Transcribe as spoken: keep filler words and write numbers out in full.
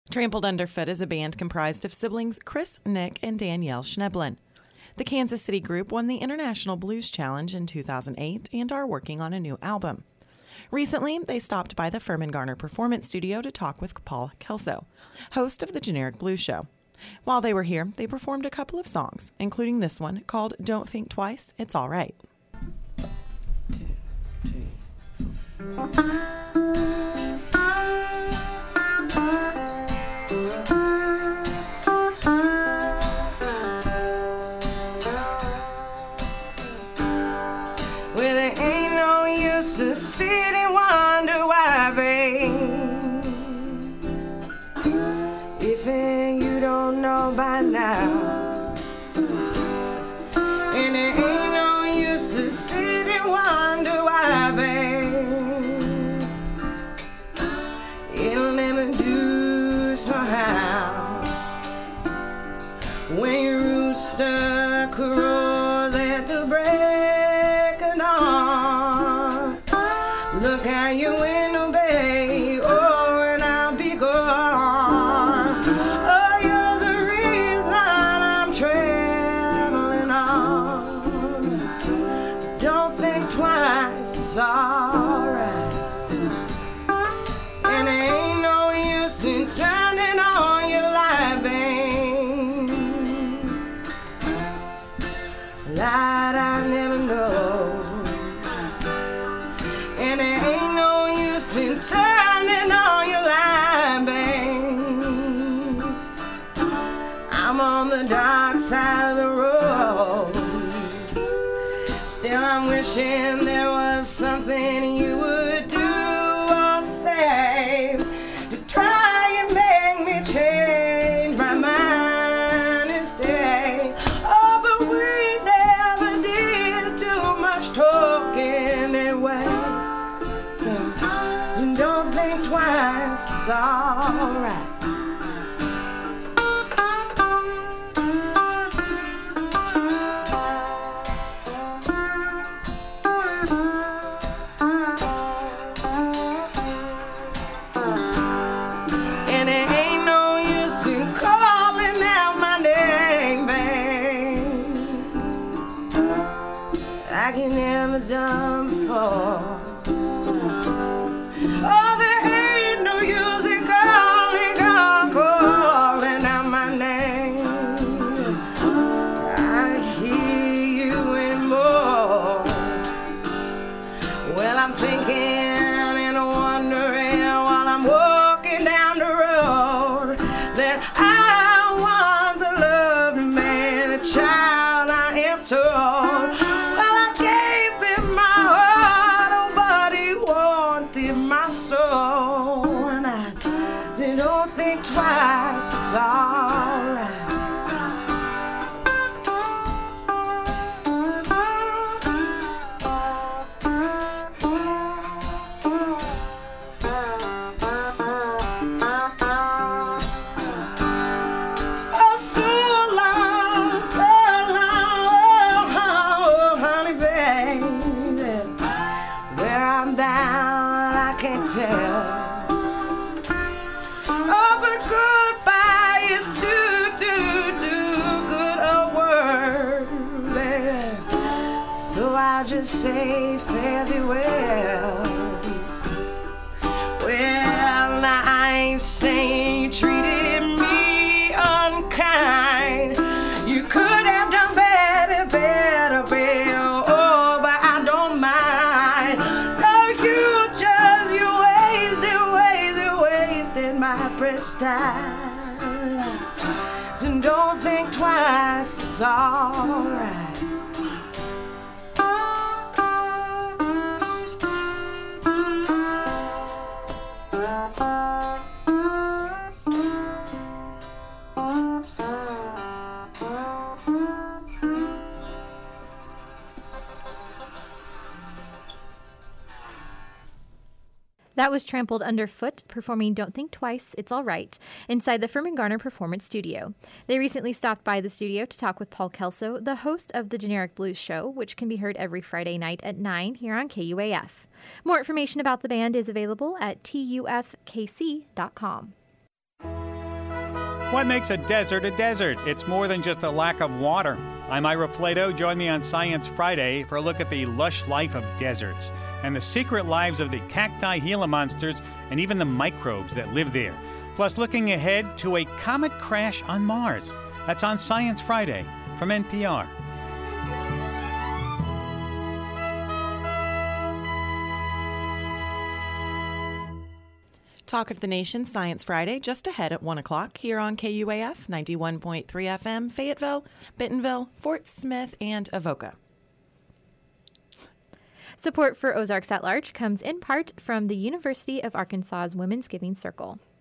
Trampled Underfoot is a band comprised of siblings Chris, Nick, and Danielle Schneblin. The Kansas City group won the International Blues Challenge in two thousand eight and are working on a new album. Recently, they stopped by the Furman Garner Performance Studio to talk with Paul Kelso, host of the Generic Blues Show. While they were here, they performed a couple of songs, including this one called Don't Think Twice, It's All Right. Two, three, four. To sit and wonder why, babe. If you don't know by now, and it ain't no use to sit and wonder why, babe. It'll never do somehow. When your rooster crows at the break of dawn, look how you went away, oh, and I'll be gone. Oh, you're the reason I'm traveling on. Don't think twice, it's alright. And there ain't no use in turning on your light, babe. Light I never know. And it ain't no use in turning on your line, babe. I'm on the dark side of the road. Still I'm wishing there was something you would do or say to try and make me change my mind and stay. Oh, but we never did too much talking anyway. Don't think twice, it's alright. And it ain't no use in calling out my name, babe. I can never done before. Oh, there ain't no use in calling, calling, calling out my name. I hear you anymore. Well, I'm thinking and wondering while I'm walking down the road that I once loved a man, a child I am told. Well, I gave him my heart, oh, but he wanted my soul, and I don't think twice, it's alright. Oh, so long, so long, oh, honey, baby, where I'm down, I can't tell. Oh, but goodbye is too, too, too good a word, baby. So I'll just say fare thee well. Well, now I ain't saying you treated me unkind. You could have done better, better, better. Oh, but I don't mind. No, you just, you wasted, wasted, wasted my precious time. And don't think twice, it's alright. That was Trampled Underfoot performing Don't Think Twice, It's All Right inside the Furman Garner Performance Studio. They recently stopped by the studio to talk with Paul Kelso, the host of the Generic Blues Show, which can be heard every Friday night at nine here on K U A F. More information about the band is available at T U F K C dot com. What makes a desert a desert? It's more than just a lack of water. I'm Ira Plato. Join me on Science Friday for a look at the lush life of deserts and the secret lives of the cacti, Gila monsters, and even the microbes that live there. Plus, looking ahead to a comet crash on Mars. That's on Science Friday from N P R. Talk of the Nation Science Friday just ahead at one o'clock here on K U A F ninety-one point three F M, Fayetteville, Bentonville, Fort Smith, and Avoca. Support for Ozarks at Large comes in part from the University of Arkansas's Women's Giving Circle.